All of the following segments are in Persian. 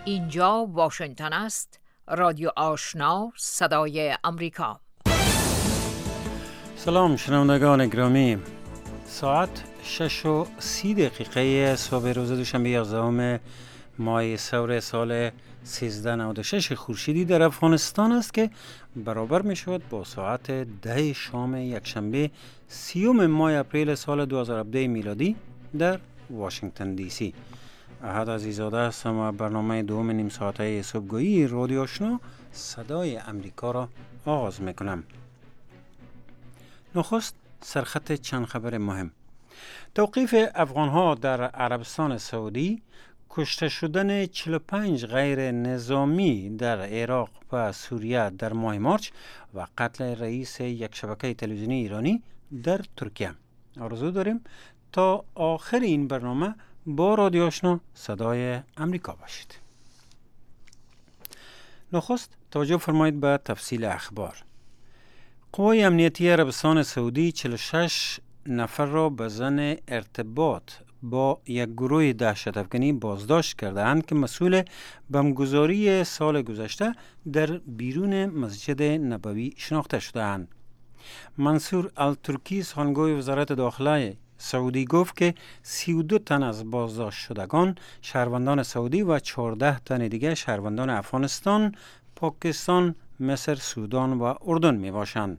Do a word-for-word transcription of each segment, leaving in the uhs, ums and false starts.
اینجا واشنگتن است. رادیو آشنا، صدای امریکا. سلام شنوندگان گرامی. ساعت شش و سی دقیقه صبح روز دوشنبه یازدهم ماه سور سال سیزده نود و شش خورشیدی در افغانستان است که برابر می شود با ساعت ده شام یکشنبه سیوم ماه اپریل سال دو هزار و هفده میلادی در واشنگتن دی سی. احد عزیزاده هستم و برنامه دوم نیم ساعته صبحگاهی رادیو آشنا صدای امریکا را آغاز می کنم. نخست سرخط چند خبر مهم. توقیف افغانها در عربستان سعودی، کشته شدن چهل و پنج غیر نظامی در عراق و سوریه در ماه مارچ و قتل رئیس یک شبکه تلویزیونی ایرانی در ترکیه. آرزو داریم تا آخر این برنامه با رادیو آشنا صدای امریکا باشید. نخست توجه فرمایید به تفصیل اخبار. قوای امنیتی عربستان سعودی چهل و شش نفر را به ظن ارتباط با یک گروه دهشت افغانی بازداشت کردند که مسئول بمبگذاری سال گذشته در بیرون مسجد نبوی شناخته شدند. منصور الترکی سخنگوی وزارت داخله سعودی گفت که سی و دو تن از بازداشت شدگان شهروندان سعودی و چهارده تن دیگر شهروندان افغانستان، پاکستان، مصر، سودان و اردن می باشند.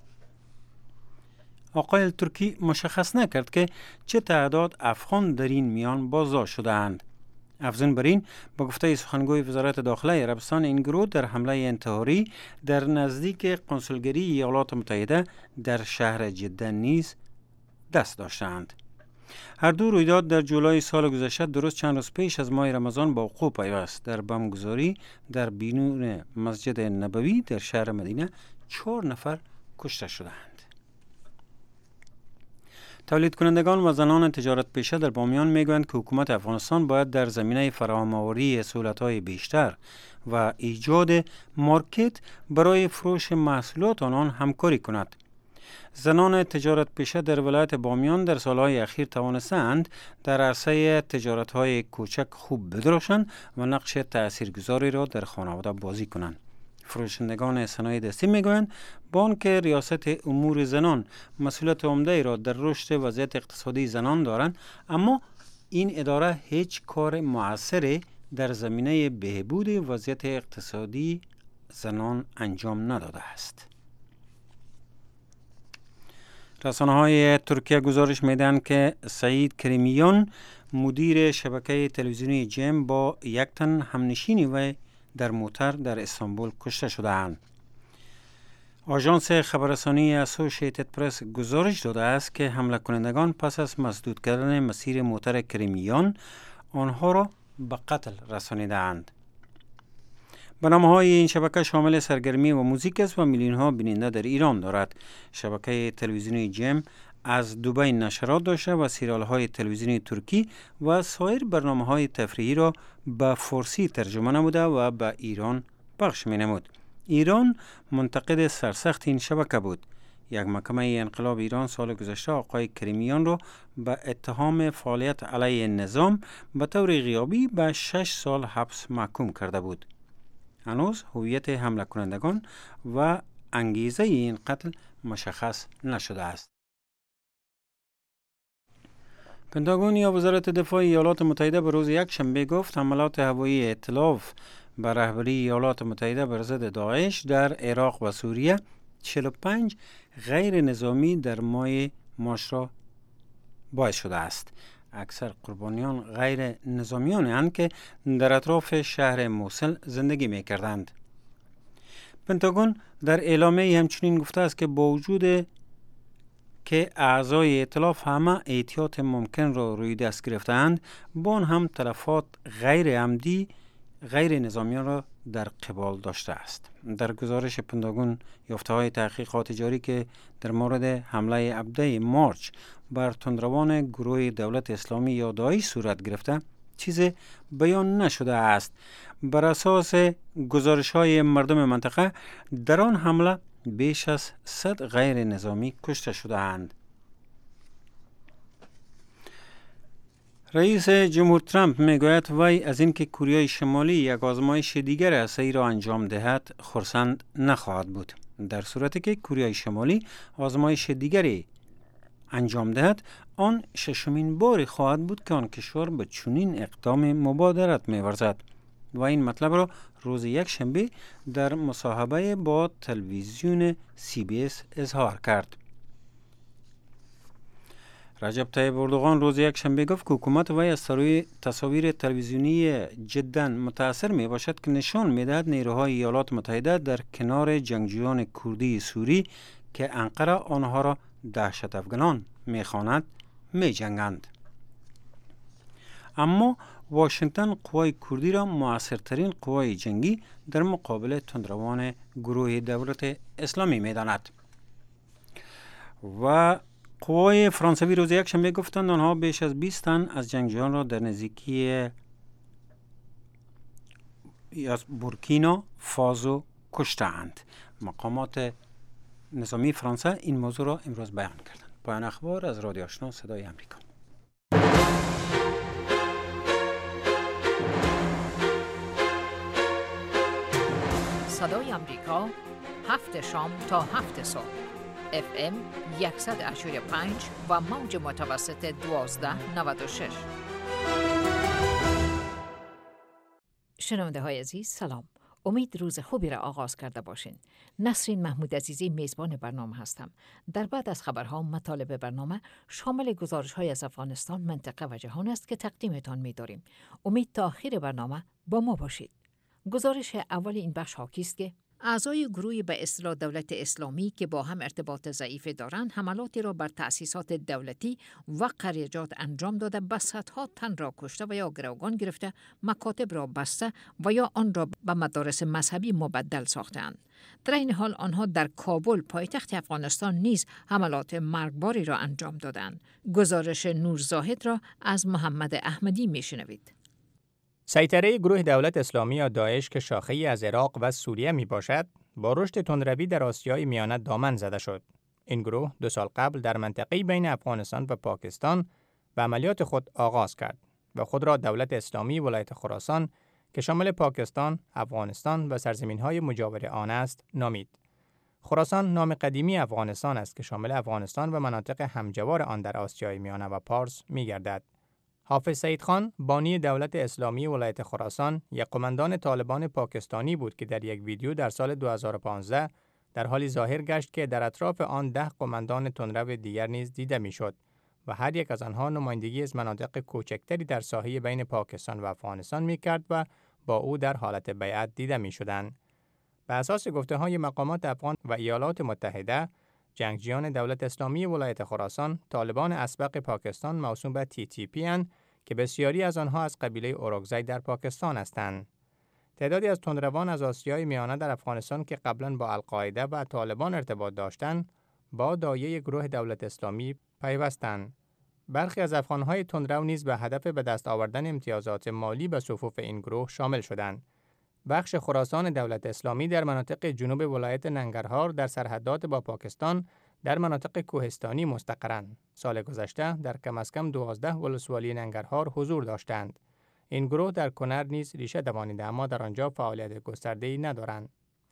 آقای الترکی مشخص نکرد که چه تعداد افغان در این میان بازداشت شده‌اند. افزون بر این، با گفته سخنگوی وزارت داخله عربستان، این گروه در حمله انتحاری در نزدیک کنسولگری ایالات متحده در شهر جده نیز دست داشتند. هر دو رویداد در جولای سال گذشته درست چند روز پیش از ماه رمضان با وقوع پیوست. در بمبگذاری در بیرون مسجد نبوی در شهر مدینه چهار نفر کشته شدند. تولید کنندگان و زنان تجارت پیشه در بامیان میگویند که حکومت افغانستان باید در زمینه فراهم‌آوری سهولت‌های بیشتر و ایجاد مارکت برای فروش محصولات آنان همکاری کند. زنان تجارت پیشه در ولایت بامیان در سالهای اخیر توانستند در عرصه تجارت‌های کوچک خوب بدرخشند و نقش تأثیرگذاری را در خانواده بازی کنند. فروشندگان صنایع دستی میگویند با آنکه ریاست امور زنان مسئولیت عمده را در رشد وضعیت اقتصادی زنان دارند، اما این اداره هیچ کار مؤثری در زمینه بهبود وضعیت اقتصادی زنان انجام نداده است. رسانه‌های ترکیه گزارش میدهند که سعید کریمیان، مدیر شبکه تلویزیونی جیم، با یک تن همنشینی و در موتر در استانبول کشته شده‌اند. آژانس خبررسانی اسوسییتد پرس گزارش داده است که حمله کنندگان پس از مسدود کردن مسیر موتر کریمیان آنها را به قتل رسانیدند. برنامه‌های این شبکه شامل سرگرمی و موزیک است و میلیون‌ها بیننده در ایران دارد. شبکه تلویزیونی جیم از دبی نشرات داشته و سریال‌های تلویزیونی ترکی و سایر برنامه‌های تفریحی را به فارسی ترجمه نموده و به ایران پخش می‌نمود. ایران منتقد سرسخت این شبکه بود. یک محکمه انقلاب ایران سال گذشته آقای کریمیان را به اتهام فعالیت علیه نظام به طور غیابی به شش سال حبس محکوم کرده بود. هنوز هویت حمله کنندگان و انگیزه این قتل مشخص نشده است. پنتاگون یا وزارت دفاع ایالات متحده به روز یک شنبه گفت حملات هوایی ائتلاف به رهبری ایالات متحده بر ضد داعش در عراق و سوریه چهل و پنج غیر نظامی در ماه مارچ را باعث شده است. اکثر قربانیان غیر نظامیان اند که در اطراف شهر موصل زندگی می کردند. پنتاگون در اعلامیه همچنین گفته است که با وجود که اعضای ائتلاف همه احتیاط ممکن را روی دست گرفتند، با آن هم تلفات غیر عمدی غیر نظامیان را در قبال داشته است. در گزارش پنتاگون یافته‌های تحقیقات جاری که در مورد حمله هفده مارچ بر تندروان گروه دولت اسلامی یا داعش صورت گرفته چیز بیان نشده است. بر اساس گزارش‌های مردم منطقه در آن حمله بیش از صد غیر نظامی کشته شده اند. رئیس جمهور ترامپ میگوید وی از اینکه کره شمالی یک آزمایش دیگر اسایی را انجام دهد خرسند نخواهد بود. در صورتی که کره شمالی آزمایش دیگری انجام دهد، آن ششمین بار خواهد بود که آن کشور به چنین اقدام مبادرت می‌ورزد. و این مطلب را روز یک شنبه در مصاحبه با تلویزیون سی بی اس اظهار کرد. رجب طیب اردوغان روز یک شنبه گفت که حکومت وی از سروی تصاویر تلویزیونی جدا متاثر می باشد که نشان می دهد نیروهای ایالات متحده در کنار جنگجویان کردی سوری که انقره آنها را دهشت افغانان می خواند می جنگند. اما واشنگتن قوای کردی را موثرترین قوای جنگی در مقابل تندروان گروه دولت اسلامی می داند. و قوای فرانسوی روز یک شنبه گفتند آنها بیش از بیست تن از جنگجویان را در نزدیکی بورکینا فازو کشتند. مقامات نظامی فرانسه این موضوع را امروز بیان کردند. پایان اخبار از رادیو آشنا صدای امریکا. صدای امریکا هفت شام تا هفت صبح اف ام صد و هشتاد و پنج و موج متوسط دوازده نود و شش. شنونده های عزیز سلام. امید روز خوبی را آغاز کرده باشین. نسرین محمود عزیزی میزبان برنامه هستم. در بعد از خبرها مطالب برنامه شامل گزارش های از افغانستان، منطقه و جهان است که تقدیمتان می داریم. امید تا آخر برنامه با ما باشید. گزارش اول این بخش حاکی است که اعضای گروهی به اصطلاح دولت اسلامی که با هم ارتباط ضعیف دارند حملاتی را بر تأسیسات دولتی و قریجات انجام داده، به صدها تن را کشته و یا گروگان گرفته، مکاتب را بسته و یا آن را به مدارس مذهبی مبدل ساختند. در این حال آنها در کابل پایتخت افغانستان نیز حملات مرگباری را انجام دادند. گزارش نور زاهد را از محمد احمدی میشنوید. سیطره گروه دولت اسلامی یا داعش که شاخه‌ای از عراق و سوریه می باشد، با رشد تندروی در آسیای میانه دامن زده شد. این گروه دو سال قبل در منطقه بین افغانستان و پاکستان به عملیات خود آغاز کرد و خود را دولت اسلامی ولایت خراسان که شامل پاکستان، افغانستان و سرزمین‌های مجاور آن است، نامید. خراسان نام قدیمی افغانستان است که شامل افغانستان و مناطق همجوار آن در آسیای میانه و پارس می‌گردد. حافظ سعید خان، بانی دولت اسلامی ولایت خراسان، یک قماندان طالبان پاکستانی بود که در یک ویدیو در سال دو هزار و پانزده در حالی ظاهر گشت که در اطراف آن ده قماندان تندرو دیگر نیز دیده میشد و هر یک از آنها نمایندگی از مناطق کوچکتری در ساحه بین پاکستان و افغانستان میکرد و با او در حالت بیعت دیده میشدند. به اساس گفته‌های مقامات افغان و ایالات متحده، جنگجویان دولت اسلامی ولایت خراسان طالبان اسبق پاکستان موسوم به تی تی پی اند که بسیاری از آنها از قبیله اوراکزی در پاکستان هستند. تعدادی از تندروان از آسیای میانه در افغانستان که قبلا با القاعده و طالبان ارتباط داشتند، با دایه گروه دولت اسلامی پیوستند. برخی از افغانهای تندرو نیز به هدف به دست آوردن امتیازات مالی به صفوف این گروه شامل شدند. بخش خراسان دولت اسلامی در مناطق جنوب ولایت ننگرهار در سرحدات با پاکستان در مناطق کوهستانی مستقرند. سال گذشته در کم از کم دوازده ولسوالی ننگرهار حضور داشتند. این گروه در کنر نیز ریشه دوانیده اما در آنجا فعالیت گسترده‌ای ندارند.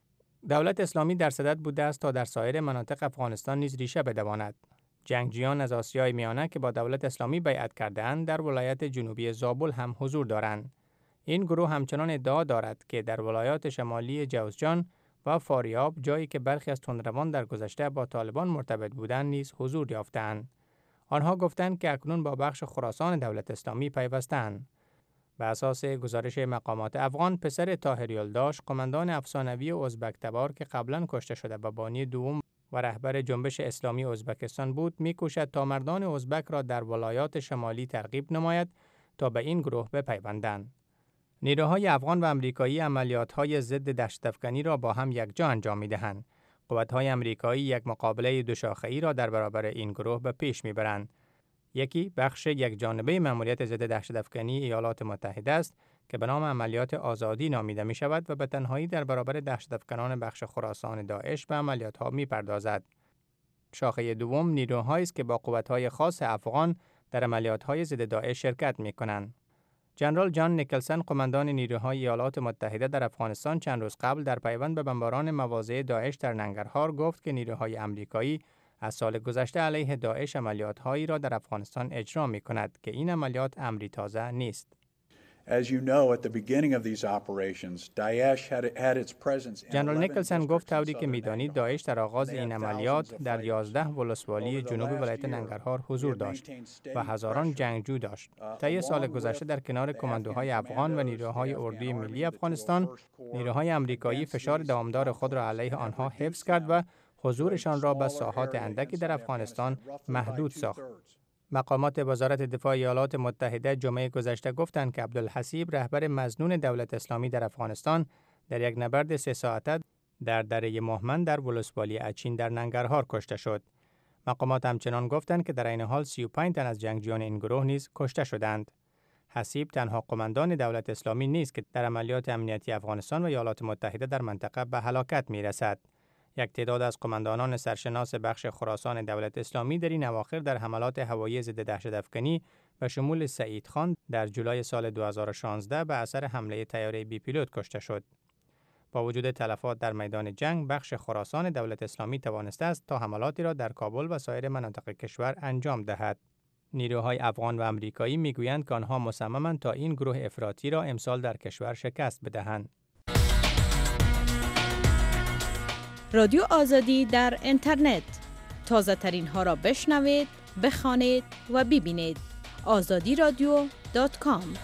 دولت اسلامی در صدد بوده است تا در سایر مناطق افغانستان نیز ریشه بدواند. جنگجویان از آسیای میانه که با دولت اسلامی بیعت کرده‌اند در ولایت جنوبی زابل هم حضور دارند. این گروه همچنان ادعا دارد که در ولایات شمالی جوزجان و فاریاب، جایی که برخی از تندروان در گذشته با طالبان مرتبط بودند، نیز حضور یافتند. آنها گفتند که اکنون با بخش خراسان دولت اسلامی پیوستند. به اساس گزارش مقامات افغان، پسر طاهر یلداش، قماندان افسانوی ازبک تبار که قبلا کشته شده و بانی دوم و رهبر جنبش اسلامی ازبکستان بود، می‌کوشد تا مردان ازبک را در ولایات شمالی ترغیب نماید تا به این گروه بپیوندند. نیروهای افغان و امریکایی عملیات‌های ضد دهشت‌افکنی را با هم یکجا انجام می‌دهند. قوت‌های امریکایی یک مقابله دوشاخه‌ای را در برابر این گروه به پیش می‌برند. یکی بخش یک جانبه مأموریت ضد دهشت‌افکنی ایالات متحده است که به نام عملیات آزادی نامیده می‌شود و به تنهایی در برابر دهشت‌افکنان بخش خراسان داعش به عملیات‌ها می‌پردازد. شاخه دوم نیروهایی است که با قوت‌های خاص افغان در عملیات‌های ضد داعش شرکت می‌کنند. جنرال جان نیکلسن، قماندان نیروهای ایالات متحده در افغانستان، چند روز قبل در پیوند به بمباران مواضع داعش در ننگرهار گفت که نیروهای آمریکایی از سال گذشته علیه داعش عملیات‌هایی را در افغانستان اجرا می‌کند که این عملیات امری تازه نیست. جنرال نیکلسن گفت طوری که می‌دانید داعش در آغاز این عملیات در یازده ولسوالی جنوبی ولایت ننگرهار حضور داشت و هزاران جنگجو داشت. طی سال گذشته در کنار کماندوهای افغان و نیروهای اردوی ملی افغانستان، نیروهای آمریکایی فشار دوامدار خود را علیه آنها حفظ کرد و حضورشان را به ساحات اندکی در افغانستان محدود ساخت. مقامات وزارت دفاع ایالات متحده جمعه گذشته گفتند که عبدالحسیب، رهبر مظنون دولت اسلامی در افغانستان، در یک نبرد سه ساعته در دره مهمن در ولسوالی اچین در ننگرهار کشته شد. مقامات همچنان گفتند که در این حال سی و پنج تن از جنگجویان این گروه نیز کشته شدند. حسیب تنها قماندان دولت اسلامی نیست که در عملیات امنیتی افغانستان و ایالات متحده در منطقه به هلاکت می‌رسد. یک تعداد از قماندانان سرشناس بخش خراسان دولت اسلامی در این اواخر در حملات هوایی ضد دهشت‌افکنی و شمول سعید خان در جولای سال دو هزار و شانزده به اثر حمله طیاره بی پیلوت کشته شد. با وجود تلفات در میدان جنگ، بخش خراسان دولت اسلامی توانسته است تا حملاتی را در کابل و سایر مناطق کشور انجام دهد. نیروهای افغان و آمریکایی میگویند که آنها مصممند تا این گروه افراطی را امسال در کشور شکست بدهند. رادیو آزادی در اینترنت، تازه ترین ها را بشنوید، بخوانید و ببینید. آزادی رادیو دات کام.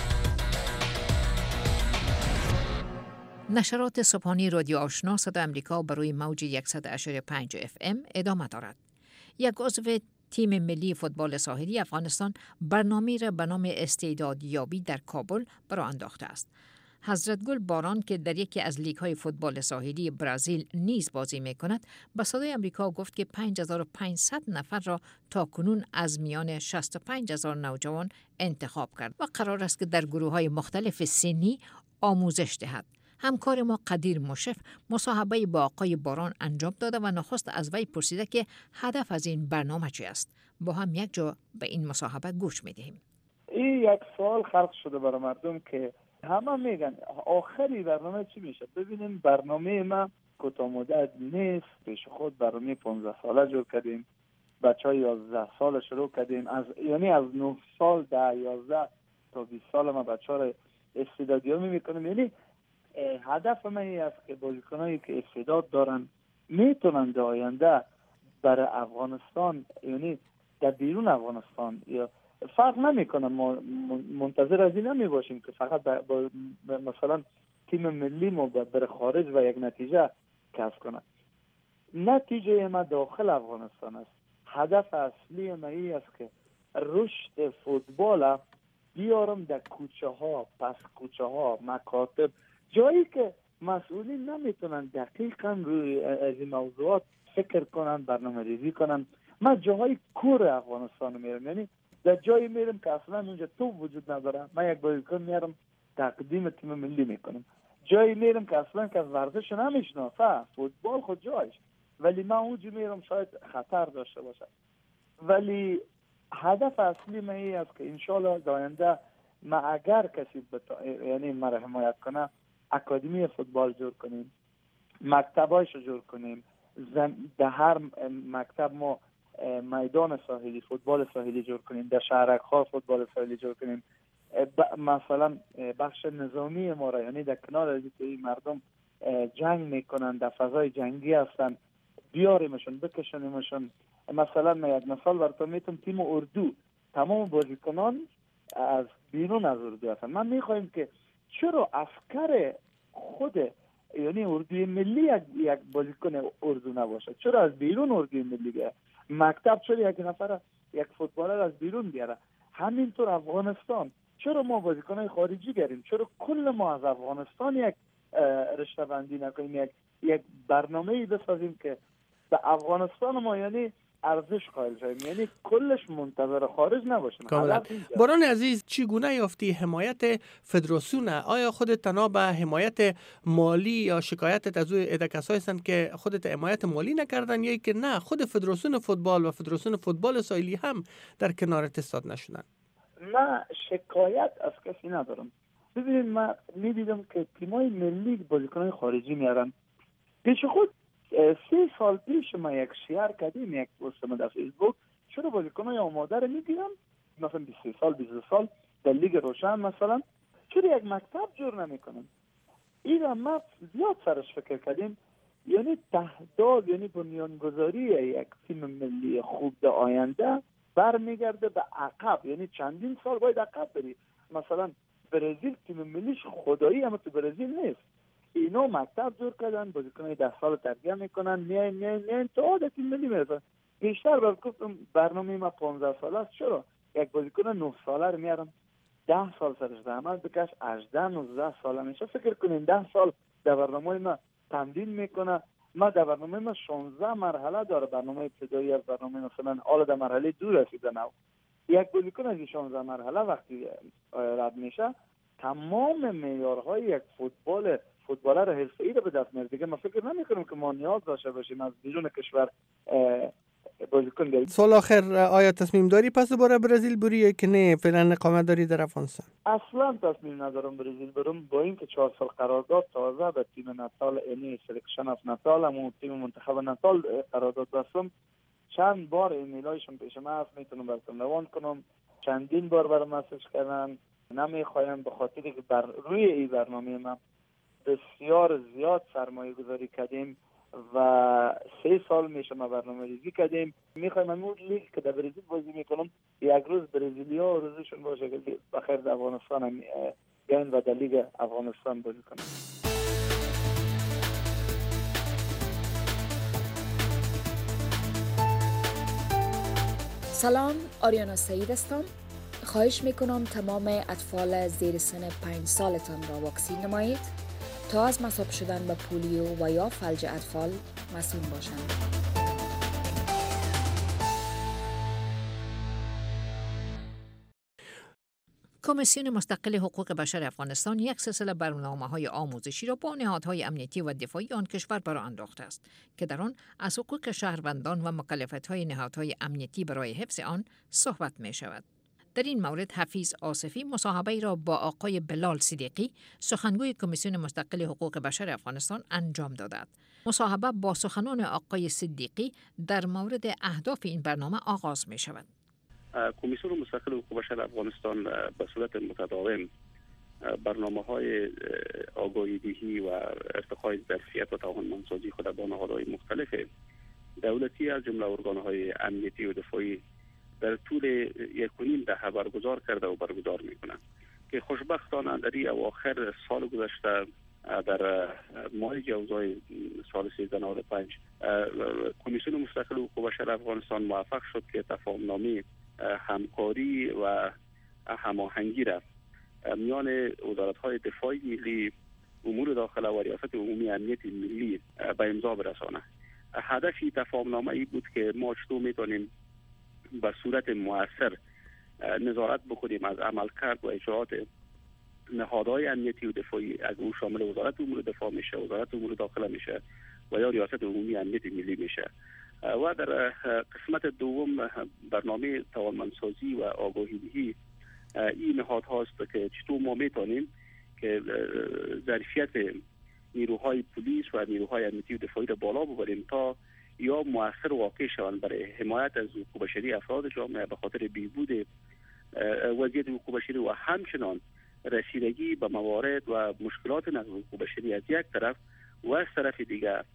نشرات صبحانی رادیو آشنا صدای آمریکا بر روی موج صد و یک و پنج اف ام ادامه دارد. یک عضو تیم ملی فوتبال ساحلی افغانستان برنامه را به نام استعدادیابی در کابل برآ انداخته است. حضرت گل باران که در یکی از لیگ‌های فوتبال ساحلی برزیل نیز بازی می‌کند، به صدای آمریکا گفت که پنج هزار و پانصد نفر را تاکنون از میان شصت و پنج هزار نوجوان انتخاب کرد و قرار است که در گروه‌های مختلف سنی آموزش دهد. همکار ما قدیر مشرف مصاحبه با آقای باران انجام داده و نخست از وی پرسیده که هدف از این برنامه چی است. با هم یک جا به این مصاحبه گوش می‌دهیم. این یک سوال خلق شده برای مردم که همه میگن آخری برنامه چی میشه. ببینیم برنامه ما کوتاه مدت نیست. پیش خود برنامه پانزده ساله جور کردیم، بچه های یازده ساله شروع کردیم، از یعنی از نه سال ده یازده تا بیست سال ما بچه ها را استعدادیابی میکنیم. یعنی هدف من این است که بازیکنایی که استعداد دارن میتونن در آینده برای افغانستان، یعنی در بیرون افغانستان، یا فرق نمیکنه، ما منتظر از این نمی باشیم که فقط با, با مثلا تیم ملی ما بر خارج و یک نتیجه کسب کنه. نتیجه ما داخل افغانستان است. هدف اصلی ما این است که رشد فوتبال بیارم در کوچه ها، پس کوچه ها، مکاتب، جایی که مسئولین نمیتونن دقیقا روی از این موضوعات فکر کنن، برنامه ریزی کنن. ما جاهای کور افغانستان میرم، یعنی در جایی میرم که اصلا اونجا تو وجود نداره. من یک بازیکن میارم تقدیم تیم ملی میکنم. جایی میرم که اصلا که ورزش نمیشناسه، فوتبال خود جایش، ولی من اونجا میرم شاید خطر داشته باشه. ولی هدف اصلی من این است که انشالله در آینده ما اگر کسی بتا... یعنی مرا حمایت کنه، اکادمی فوتبال جور کنیم، مکتبایش جور کنیم، زم... در هر مکتب ما میدان ساحلی، فوتبال ساحلی جور کنیم، در شهرک‌ها فوتبال ساحلی جور کنیم. ب... مثلا بخش نظامی ما را، یعنی در کنار از این مردم جنگ میکنن، در فضای جنگی هستن، بیاریمشون، بکشونیمشون. مثلا من یک مثال براتون میتونم، تیم اردو تمام بازیکنان از بیرون از اردو هستن. من میخوایم که چرا عسکر خود یعنی اردوی ملی یک, یک بازیکن اردو نباشه؟ چرا از بیرون اردوی ملی بیاره؟ مکتب چرا یک نفر یک فوتبالر از بیرون بیاره؟ همینطور افغانستان چرا ما بازیکنای خارجی بیاریم؟ چرا کل ما از افغانستان یک رشته بندی نکنیم، یک یک برنامه‌ای بسازیم که به افغانستان ما، یعنی ارزش قائل شویم، یعنی کلش منتظر خارج نباشیم. کاملا. باران عزیز، چگونه یافتی حمایت فدراسیون؟ آیا خودت تنها به حمایت مالی یا شکایتت از او کسایی هستند که خودت حمایت مالی نکردن، یا که نه خود فدراسیون فوتبال و فدراسیون فوتبال ساحلی هم در کنارت ایستاد نشدن؟ من شکایت از کسی ندارم. ببینید، من میدیدم که تیمای ملی بازیکنان خارجی میارن. پیش خود سه سال پیش ما یک شیار کردیم، یک پست ما در فیسبوک، چرا بازیکنای آماده رو میگیرن مثلا بیست و سه سال بیست و دو سال در لیگ روشن مثلا، چرا یک مکتب جور نمیکنن؟ این ما زیاد سرش فکر کردیم. یعنی تهداد، یعنی بنیانگذاری یک تیم ملی خوب در آینده برمیگرده به عقب، یعنی چندین سال باید عقب بری. مثلا برزیل تیم ملیش خدایی اما تو برزیل نیست، اینا مکتب جور کردن، بازیکنای ده سال تربیت میکنن، میاین میاین میاین تا عادت تیم ملی میرسن. بیشتر باید گفتم برنامه ما پانزده ساله است. چرا یک بازیکن نه ساله رو میارن ده سال سرش زحمت بکش، هجده نوزده ساله میشه. فکر کنین ده سال در برنامه ما تمرین میکنه. ما در برنامه ما شانزده مرحله داره، برنامه ابتدایی از برنامه مثلا حالا در مرحله دو رسیده نو. یک بازیکن از شانزده مرحله وقتی رد میشه تمام معیارهای یک فوتبال فوتبالر حرفه‌ای رو به دست میاره. دیگه ما فکر نمی‌کنیم که ما نیاز داشته باشیم از بیرون کشور بازیکن بیاریم. سال آخر آیا تصمیم داری پس دوباره برزیل بری که نه فعلا اقامت داری در افغانستان؟ اصلا تصمیم ندارم برزیل برم، با اینکه چهار سال قرارداد تازه به تیم ناتال اینی سلکشن اف ناتال همون تیم منتخب ناتال قرارداد بستم. چند بار ایمیلایشون پیش من هست، میتونم براتون روان کنم. چندین بار برام مسیج کردن، نمیخوایم به خاطر که بر روی این برنامه ما بسیار زیاد سرمایه گذاری کردیم و سه سال میشه ما برنامه ریزی کردیم. میخوایم همون لیگ که در برزیل بازی میکنم یک روز برزیلیا روزشون باشه که بخیر در افغانستان هم بیاین و در لیگ افغانستان بازی کنیم. سلام، آریانا سعید هستم. خواهش میکنم تمام اطفال زیر سن پنج سالتان را واکسین نمایید تا از مصاب شدن به پولیو و یا فلج اطفال مسئول باشند. کمیسیون مستقل حقوق بشر افغانستان یک سلسله برنامه‌های آموزشی را با نهادهای امنیتی و دفاعی آن کشور برآورده انداخته است که در آن از حقوق شهروندان و مکلفیت‌های نهادهای امنیتی برای حفظ آن صحبت می‌شود. در این مورد حفیظ آصفی مصاحبه‌ای را با آقای بلال صدیقی سخنگوی کمیسیون مستقل حقوق بشر افغانستان انجام دادند. مصاحبه با سخنان آقای صدیقی در مورد اهداف این برنامه آغاز می‌شود. کمیسیون مستقل حقوق بشر افغانستان به صورت متداوم برنامه‌های آگاهی دهی و ارتقای ظرفیت و توانمندسازی خود با نهادهای مختلف دولتی از جمله ارگان‌های امنیتی و دفاعی در طول یک و نیم دهه برگزار کرده و برگزار میکنند که خوشبختانه در این اواخر سال گذشته در ماه جوزای سال سیزده نود و پنج کمیسیون مستقل حقوق بشر افغانستان موفق شد که تفاهم‌نامه همکاری و هماهنگی را میان وزارت‌های دفاع ملی، امور داخله و ریاست عمومی امنیت ملی به امضا برسانه. هدف این تفاهم‌نامه ای بود که ما چطور میتونیم به صورت مؤثر نظارت بکنیم از عملکرد و اجرات نهادهای امنیتی و دفاعی، از اون شامل وزارت امور دفاع میشه، وزارت امور داخله میشه و یا ریاست عمومی امنیت ملی میشه. و در قسمت دوم برنامه توانمندسازی و آگاهی دهی این نهاد هاست که چطور ما میتونیم که ظرفیت نیروهای پلیس و نیروهای امنیتی و دفاعی را بالا ببریم تا یا مؤثر واقع شوند برای حمایت از حقوق بشری افراد جامعه به خاطر بهبود وضعیت حقوق بشری و همچنان رسیدگی به موارد و مشکلات نقض حقوق بشری از یک طرف و از طرف دیگر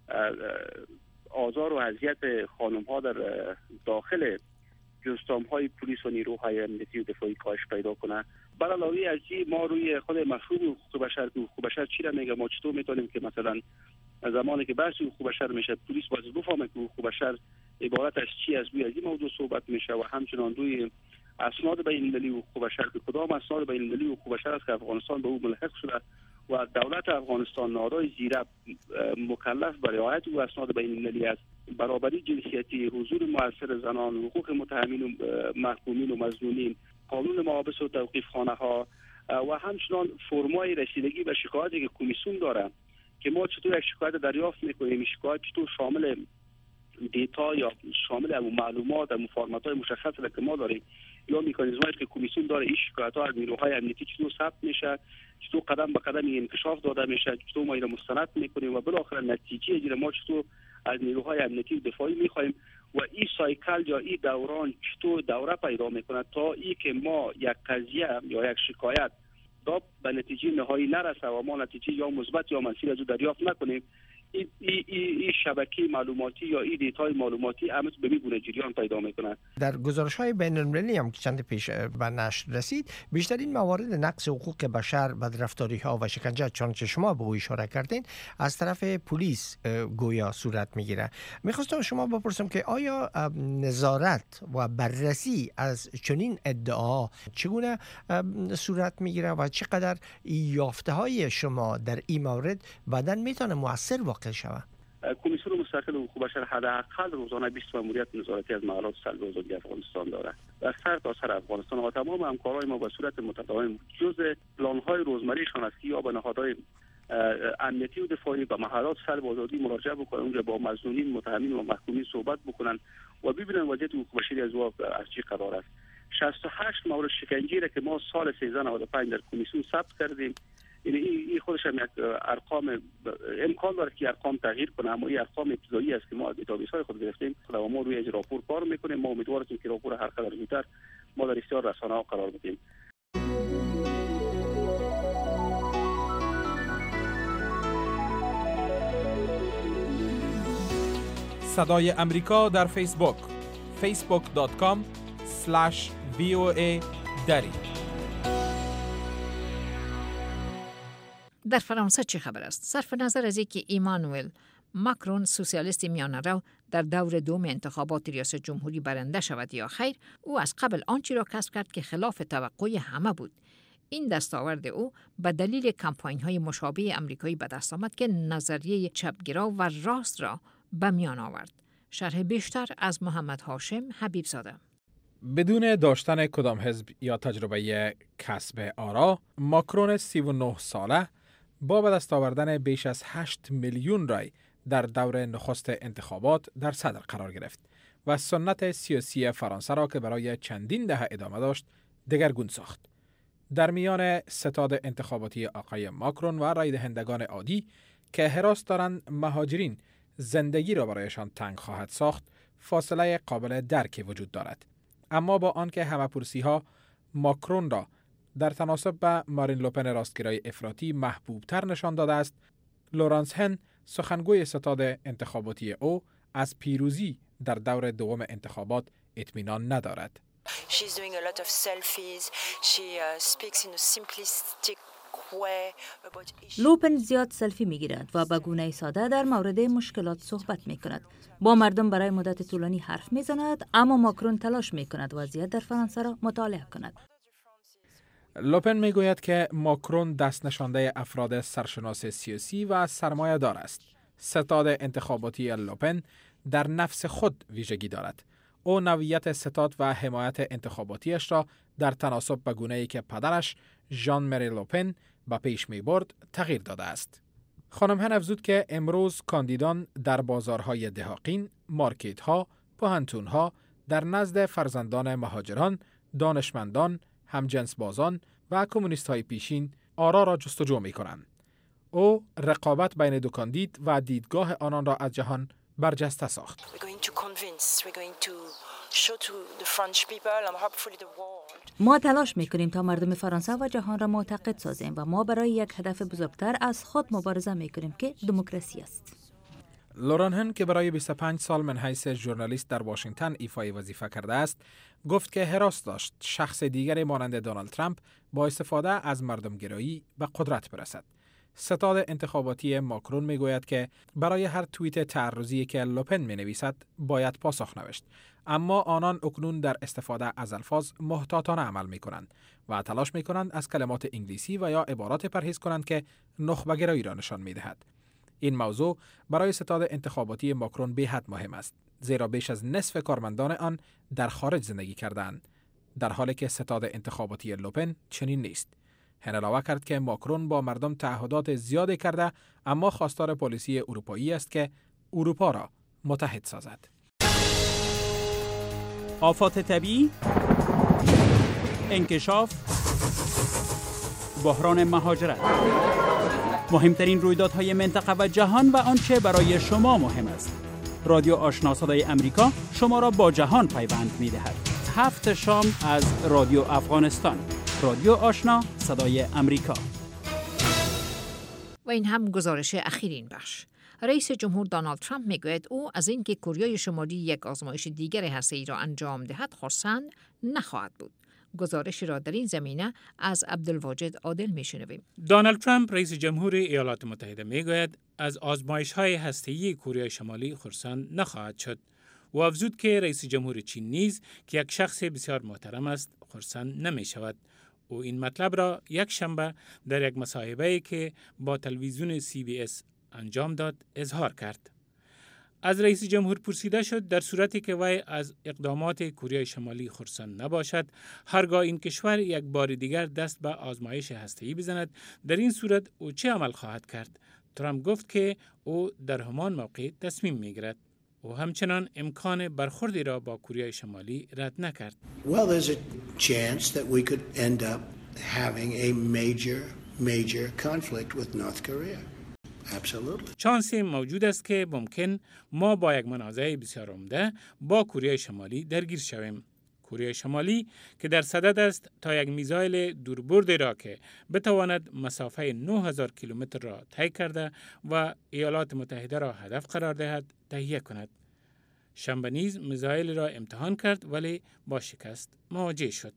آزار و اذیت خانم ها در داخل جستام های پلیس و نیروهای امنیتی و دفاعی کاهش پیدا کنه. بر علاوه از این ما روی خود مفهوم حقوق بشر که حقوق بشر چی را میگه، ما چطور میتونیم که مثلا زمانی که بحث حقوق بشر میشه پلیس باید بفهمه که حقوق بشر عبارت از چی از روی از این موضوع صحبت میشه و همچنان روی اسناد بین المللی حقوق بشر که کدام اسناد بین المللی حقوق بشر است که افغانستان به او ملحق شده و دولت افغانستان نهادهای زیره مکلف به رعایت او اسناد بین المللی است. برابری جنسیتی، حضور مؤثر زنان، حقوق متهمین و محکومین و مظنونین، قانون محابس و توقیف خانه ها و همچنان فرمای رسیدگی به شکایتی که کمیسیون داره که ما چطور یک شکایت دریافت میکنیم، شکایت چطور شامل دیتا یا شامل اون معلومات و فرمت های مشخصی که ما داریم یا مکانیزمایی که کمیسیون داره، این شکایت ها از نیروهای امنیتی چطور ثبت میشه، چطور قدم به قدم انکشاف داده میشه، چطور ما اینو مستند میکنیم و بالاخره نتیجه اجرا ما چطور از نیروهای امنیتی دفاعی میخوایم و این سایکل یا این دوران چطور دوره پیدا میکنه تا ای که ما یک قضیه یا یک شکایت دا به نتیجه نهایی نرسه و ما نتیجه یا مثبت یا منفی از دریافت نکنیم. این ای ای ای شبکه معلوماتی یا این دیتای معلوماتی همه به می گونه جریان پیدا میکنه. در گزارش‌های بین‌المللی هم که چند پیش به نشر رسید، بیشترین موارد نقض حقوق بشر، بدرفتاری‌ها و شکنجه چنانچه شما به او اشاره کردین از طرف پلیس گویا صورت میگیره. میخواستم شما بپرسم که آیا نظارت و بررسی از چنین ادعا چگونه صورت میگیره و چقدر یافته‌های شما در این مورد بعداً میتونه مؤثر واقع شود؟ کمیسیون مستقل حقوق بشر حداقل روزانه بیست ماموریت نظارتی از محلات سلب آزادی افغانستان دارد. در سر تا سر افغانستان و تمام همکارای ما به صورت متداوم جزء پلان‌های روزمرهشان است که یا به نهادهای امنیتی و دفاعی به محلات سلب آزادی مراجعه بکنن، اونجا با مظنونین، متهمین و محکومین صحبت بکنن و ببینن وضعیت حقوق بشری از او از چه قرار است. شصت و هشت مورد شکنجه را که ما سال سیزده نود و پنج در کمیسیون ثبت کردیم، یعنی این خودش هم یک ارقام امکان داره که ارقام تغییر کنه، اما این ارقام ابتدایی است که ما از دیتابیس های خود گرفتیم و ما روی راپور کار میکنیم. ما امیدواریم که راپور هر قدر زودتر ما در اختیار رسانه‌ها قرار بدیم. صدای امریکا در فیسبوک فیسبوک دات کام اسلش وی او ای دری. در فرانسه چه خبر است؟ صرف نظر از اینکه ایمانوئل ماکرون سوسیالیست میانه رو در دور دوم انتخابات ریاست جمهوری برنده شود یا خیر، او از قبل آنچه را کسب کرد که خلاف توقع همه بود. این دستاورد او به دلیل کمپاین‌های مشابه آمریکایی به دست آمد که نظریه چپگرا و راست را به میان آورد. شرح بیشتر از محمد هاشم حبیب زاده. بدون داشتن کدام حزب یا تجربه کسب آرا، ماکرون سی و نه ساله با به دست آوردن بیش از هشت میلیون رای در دور نخست انتخابات در صدر قرار گرفت و سنت سیاسی فرانسه را که برای چندین دهه ادامه داشت دگرگون ساخت. در میان ستاد انتخاباتی آقای ماکرون و رای دهندگان عادی که حراس دارند مهاجرین زندگی را برایشان تنگ خواهد ساخت، فاصله قابل درکی وجود دارد. اما با آنکه همه پرسی ها ماکرون را در تناسب به مارین لوپن راستگرای افراطی محبوب تر نشان داده است، لورانس هن سخنگوی ستاد انتخاباتی او از پیروزی در دور دوم انتخابات اطمینان ندارد. She's doing a lot of selfies. She uh, speaks in a simplistic لوپن زیاد سلفی میگیرد و به گونه ساده در مورد مشکلات صحبت میکند. با مردم برای مدت طولانی حرف میزند، اما ماکرون تلاش میکند وضعیت در فرانسه را مطالعه کند. لوپن میگوید که ماکرون دست نشانده افراد سرشناس سیاسی و سرمایه دار است. ستاد انتخاباتی لوپن در نفس خود ویژگی دارد. او نوعیت ستاد و حمایت انتخاباتیش را در تناسب به گونه‌ای که پدرش ژان مری لوپن به پیش می برد تغییر داده است. خانم هن افزود که امروز کاندیدان در بازارهای دهاقین، مارکت‌ها، پوهنتون‌ها، در نزد فرزندان مهاجران، دانشمندان، همجنسبازان و کمونیست‌های پیشین آرا را جستجو می‌کنند. او رقابت بین دو کاندید و دیدگاه آنان را از جهان برجسته ساخت. ما تلاش میکنیم تا مردم فرانسه و جهان را معتقد سازیم و ما برای یک هدف بزرگتر از خود مبارزه میکنیم که دموکراسی است. لوران هن که برای بیست و پنج سال من حیث ژورنالیست در واشنگتن ایفای وظیفه کرده است، گفت که هراس داشت شخص دیگری مانند دونالد ترامپ با استفاده از مردمگرایی به قدرت برسد. ستاد انتخاباتی ماکرون میگوید که برای هر توییت تعرضی که لوپن مینویسد باید پاسخ نوشت، اما آنان اکنون در استفاده از الفاظ محتاطانه عمل میکنند و تلاش میکنند از کلمات انگلیسی و یا عبارات پرهیز کنند که نخبه‌گرایی را نشان میدهد. این موضوع برای ستاد انتخاباتی ماکرون بی‌حد مهم است، زیرا بیش از نصف کارمندان آن در خارج زندگی کردند، در حالی که ستاد انتخاباتی لوپن چنین نیست. هن علاوه کرد که ماکرون با مردم تعهدات زیادی کرده، اما خواستار پلیسی اروپایی است که اروپا را متحد سازد. آفات طبیعی، انکشاف، بحران مهاجرت، مهمترین رویدادهای منطقه و جهان و آنچه برای شما مهم است. رادیو آشنا صدای امریکا شما را با جهان پیوند می‌دهد. هفت شام از رادیو افغانستان. رادیو آشنا صدای امریکا. و این هم گزارش اخیر این بخش. رئیس جمهور دونالد ترامپ میگوید او از اینکه کره شمالی یک آزمایش دیگر هسته‌ای را انجام دهد خرسند نخواهد بود. گزارشی را در این زمینه از عبدالواجد عادل میشنویم. دونالد ترامپ رئیس جمهور ایالات متحده میگوید از آزمایش‌های هسته‌ای کره شمالی خرسند نخواهد شد و افزود که رئیس جمهور چین نیز که یک شخص بسیار محترم است خرسند نمی شود. او این مطلب را یک شنبه در یک مصاحبه‌ای که با تلویزیون سی بی اس انجام داد اظهار کرد. از رئیس جمهور پرسیده شد در صورتی که وی از اقدامات کره شمالی خرسند نباشد، هرگاه این کشور یک بار دیگر دست به آزمایش هسته‌ای بزند، در این صورت او چه عمل خواهد کرد؟ ترامپ گفت که او در همان موقع تصمیم می‌گیرد. او همچنان امکان برخوردی را با کره شمالی رد نکرد. Well, there's a chance that we could end up having a major major conflict with North Korea. Absolutely. شانسی موجود است که ممکن ما با یک منازعه بسیار عمده با کره شمالی درگیر شویم. کره شمالی که در صدد است تا یک میزایل دوربردی را که بتواند مسافه نه هزار کیلومتر را طی کرده و ایالات متحده را هدف قرار دهد تهیه کند. شنبه نیز میزایل را امتحان کرد ولی با شکست مواجه شد.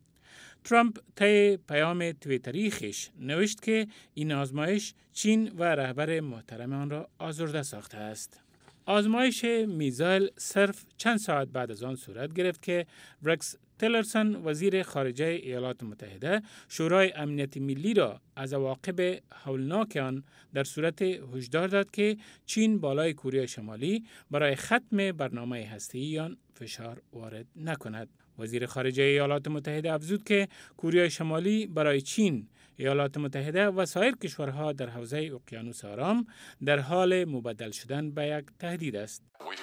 ترامپ طی پیام توییتری خویش نوشت که این آزمایش چین و رهبر محترم آن را آزرده ساخته است. آزمایش میزایل صرف چند ساعت بعد از آن صورت گرفت که رکس تیلرسون وزیر خارجه ایالات متحده شورای امنیت ملی را از عواقب هولناک آن در صورت هشدار داد که چین بالای کره شمالی برای ختم برنامه هسته‌ای آن فشار وارد نکند. وزیر خارجه ایالات متحده افزود که کره شمالی برای چین، ایالات متحده و سایر کشورها در حوزه اقیانوس آرام در حال مبدل شدن به یک تهدید است.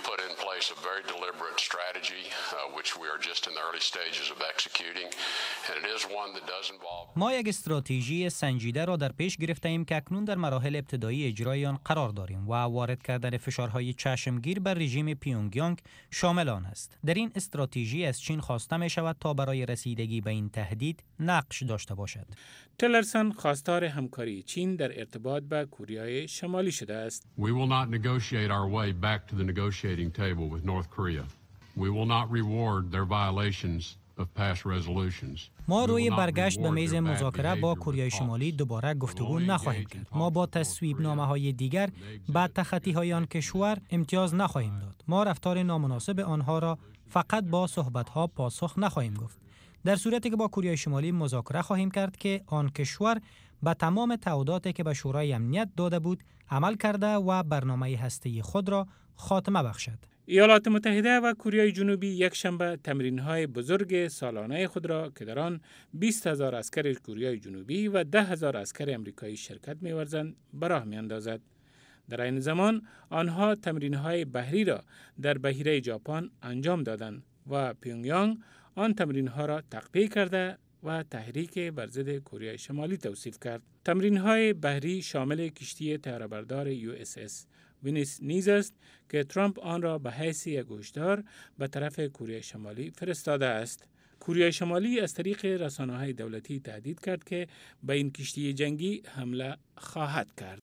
ما یک استراتژی سنجیده را در پیش گرفته ایم که اکنون در مراحل ابتدایی اجرای آن قرار داریم و وارد کردن فشارهای چشمگیر بر رژیم پیونگیانگ شامل آن است. در این استراتژی از چین خواسته می شود تا برای رسیدگی به این تهدید نقش داشته باشد. تیلرسون خواستار همکاری چین در ارتباط با کره شمالی شده است. We will not negotiate our way back to the negotiating table with North Korea. We will not reward their violations of past resolutions. ما روی برگشت به میز مذاکره با کره شمالی دوباره گفتگو نخواهیم کرد. ما با تصویب نامه‌های دیگر بعد تخطی‌های آن کشور امتیاز نخواهیم داد. ما رفتار نامناسب آنها را فقط با صحبت‌ها پاسخ نخواهیم گفت. در صورتی که با کره شمالی مذاکره خواهیم کرد که آن کشور به تمام تعهداتی که به شورای امنیت داده بود عمل کرده و برنامه هسته‌ای خود را خاتمه بخشد. ایالات متحده و کره جنوبی یک شنبه تمرین‌های بزرگ سالانه خود را که در آن بیست هزار عسکر کره جنوبی و ده هزار عسکر آمریکایی شرکت می‌ورزند به راه می‌اندازد. در این زمان آنها تمرین‌های بحری را در بحیره ژاپن انجام دادند و پیونگیانگ آن تمرین‌ها را تقویه کرده و تحریک بر ضد کره شمالی توصیف کرد. تمرین‌های بحری شامل کشتی طیاره‌بردار یو اس اس وینیس نیز است که ترامپ آن را به حیث یک هشدار به طرف کره شمالی فرستاده است. کره شمالی از طریق رسانه‌های دولتی تهدید کرد که به این کشتی جنگی حمله خواهد کرد.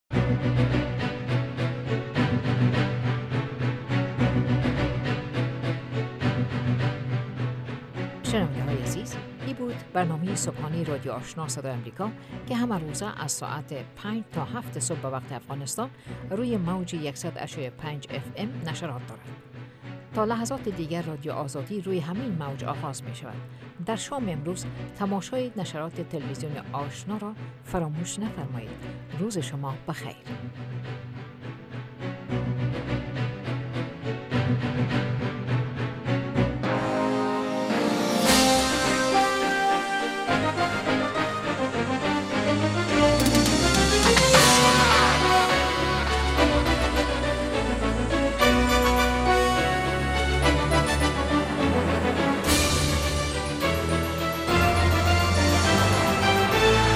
شنونده‌های عزیز، این بود برنامه صبحانه رادیو آشنا صدای امریکا که همه روزه از ساعت پنج تا هفت صبح به وقت افغانستان روی موج صد و پنج اف ام نشرات دارد. تا لحظات دیگر رادیو آزادی روی همین موج آغاز می شود. در شام امروز تماشای نشرات تلویزیون آشنا را فراموش نفرمایید. روز شما بخیر.